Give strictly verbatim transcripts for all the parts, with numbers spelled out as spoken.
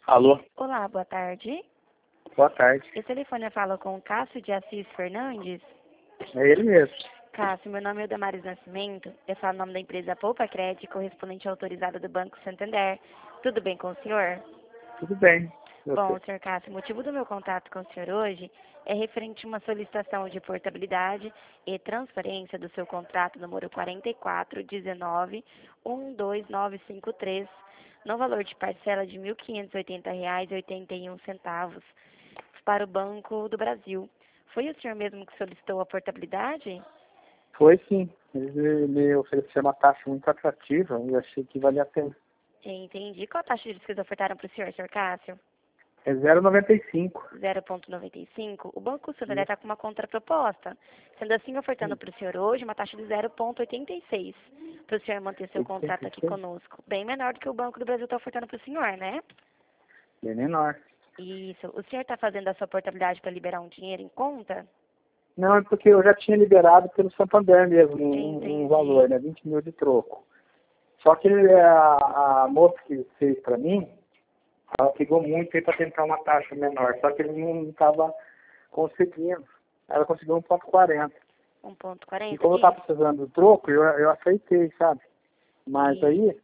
Alô, Olá, boa tarde. boa tarde. Esse telefone eu falo com o Cássio de Assis Fernandes. É ele mesmo. Cássio, meu nome é Damares Nascimento. Eu falo o nome da empresa Poupa Crédito, correspondente autorizada do Banco Santander. Tudo bem com o senhor? Tudo bem. Bom, Você? senhor Cássio, o motivo do meu contato com o senhor hoje é referente a uma solicitação de portabilidade e transferência do seu contrato número quatro quatro um nove um dois nove cinco três, no valor de parcela de mil quinhentos e oitenta reais e oitenta e um centavos para o Banco do Brasil. Foi o senhor mesmo que solicitou a portabilidade? Foi sim. Ele me ofereceu uma taxa muito atrativa e eu achei que valia a pena. Entendi. Qual a taxa de juros que eles ofertaram para o senhor, senhor Cássio? É zero vírgula noventa e cinco. zero vírgula noventa e cinco. O Banco Santander Isso. está com uma contraproposta, sendo assim ofertando Sim. para o senhor hoje uma taxa de zero vírgula oitenta e seis, para o senhor manter seu contrato aqui oitenta e seis. conosco. Bem menor do que o Banco do Brasil está ofertando para o senhor, né? Bem menor. Isso. O senhor está fazendo a sua portabilidade para liberar um dinheiro em conta? Não, é porque eu já tinha liberado pelo Santander mesmo um, um Entendi. valor, né? vinte mil de troco. Só que a, a moça que fez para mim, ela pegou muito aí para tentar uma taxa menor. Só que ele não estava conseguindo. Ela conseguiu um ponto quarenta. um vírgula E quarenta? como eu estava Isso. precisando do troco, eu, eu aceitei, sabe? Mas E aí,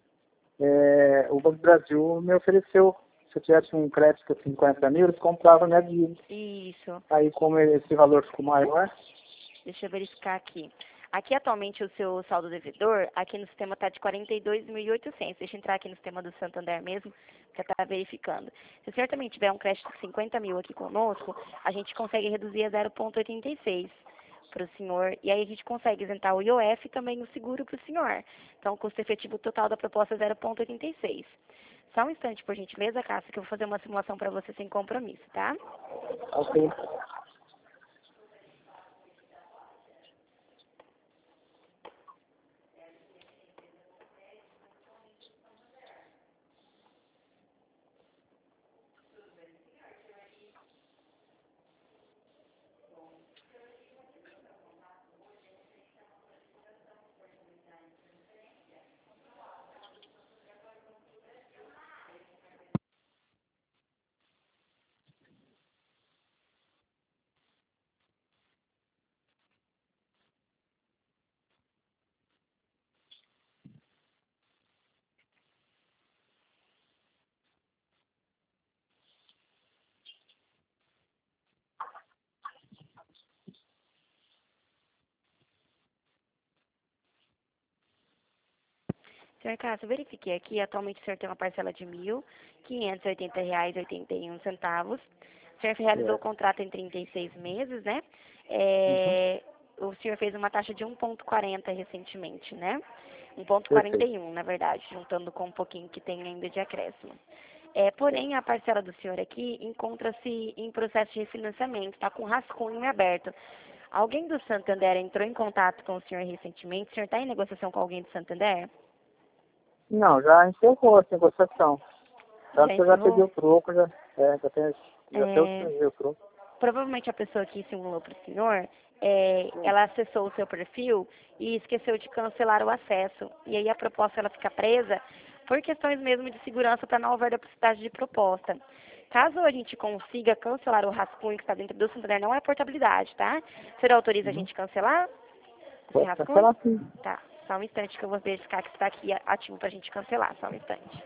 é, o Banco do Brasil me ofereceu, se eu tivesse um crédito de cinquenta mil, eles compravam minha dívida. isso. Aí, como esse valor ficou maior, Deixa eu verificar aqui. Aqui atualmente o seu saldo devedor, aqui no sistema está de quarenta e dois mil e oitocentos. Deixa eu entrar aqui no sistema do Santander mesmo, que está verificando. Se o senhor também tiver um crédito de cinquenta mil aqui conosco, a gente consegue reduzir a zero vírgula oitenta e seis para o senhor. E aí a gente consegue isentar o I O F e também o seguro para o senhor. Então o custo efetivo total da proposta é zero vírgula oitenta e seis. Só um instante, por gentileza, Cássia, que eu vou fazer uma simulação para você sem compromisso, tá? ok. Senhor Cássio, verifiquei aqui, atualmente o senhor tem uma parcela de mil quinhentos e oitenta reais e oitenta e um centavos. O senhor realizou o Certo. contrato em trinta e seis meses, né? Uhum. É, o senhor fez uma taxa de um vírgula quarenta recentemente, né? um vírgula quarenta Perfeito. e um, na verdade, juntando com um pouquinho que tem ainda de acréscimo. É, porém, a parcela do senhor aqui encontra-se em processo de refinanciamento, está com rascunho em aberto. Alguém do Santander entrou em contato com o senhor recentemente? O senhor está em negociação com alguém do Santander? Não, já encerrou essa negociação. Já Tanto que eu já peguei encerrou? o troco, já, é, já, tenho, já até É, utilizei o troco. provavelmente a pessoa que simulou para o senhor, é, Sim. ela acessou o seu perfil e esqueceu de cancelar o acesso. E aí a proposta ela fica presa por questões mesmo de segurança para não haver duplicidade de proposta. Caso a gente consiga cancelar o rascunho que está dentro do Santander, não é portabilidade, tá? O senhor autoriza a Uhum. gente cancelar esse Pode rascunho? cancelar sim. Tá, só um instante que eu vou verificar que está aqui ativo para a gente cancelar, só um instante.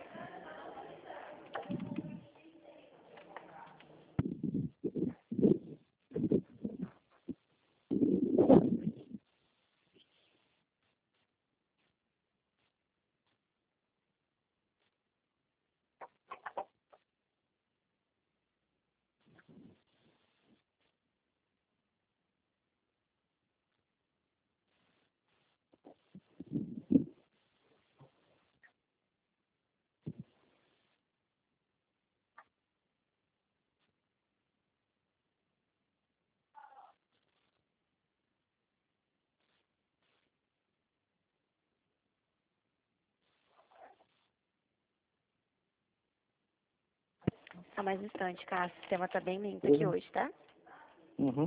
Só mais um instante, cara. O sistema está bem lento aqui Uhum. hoje, tá? Uhum.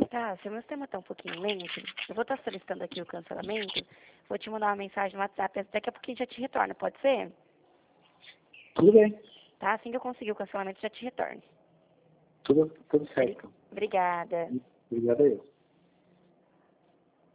Tá, se o meu sistema tá um pouquinho lento, eu vou estar solicitando aqui o cancelamento, vou te mandar uma mensagem no WhatsApp, daqui a pouquinho já te retorna, pode ser? Tudo bem. Tá, assim que eu conseguir o cancelamento, já te retorno. Tudo, tudo certo. Obrigada. Obrigado a eu.